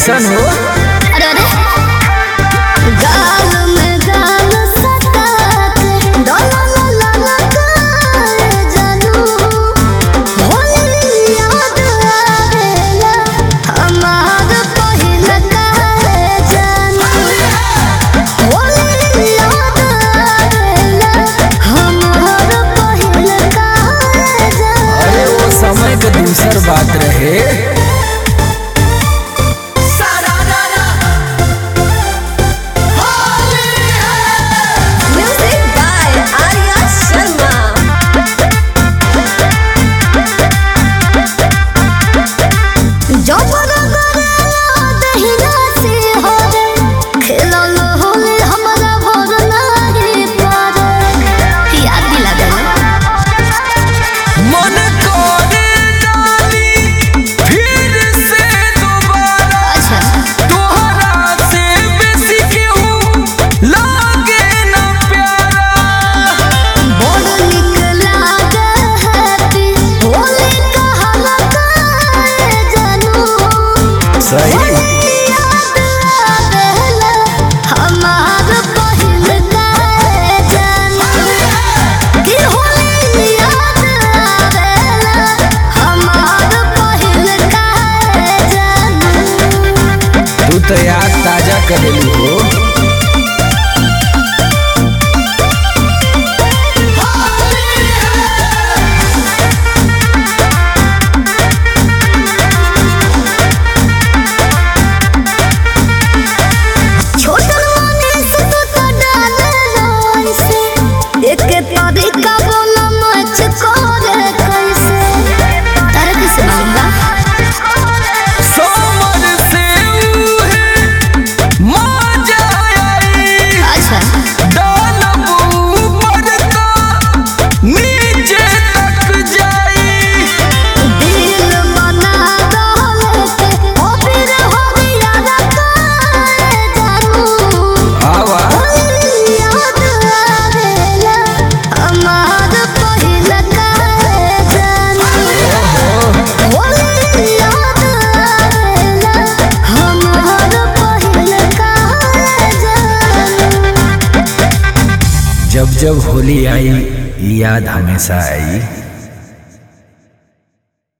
कैसन हो? अरे अरे गाल में गाल सटा के डोला ला ला कर जानू होली याद आवेला हमार पहिला काहे जानू होली याद आवेला हमार पहिला काहे जानू। अरे वो समय के दूसर बात रहे। तू तो याद ताजा कर देलू हो। जब जब होली आई याद हमेशा आई।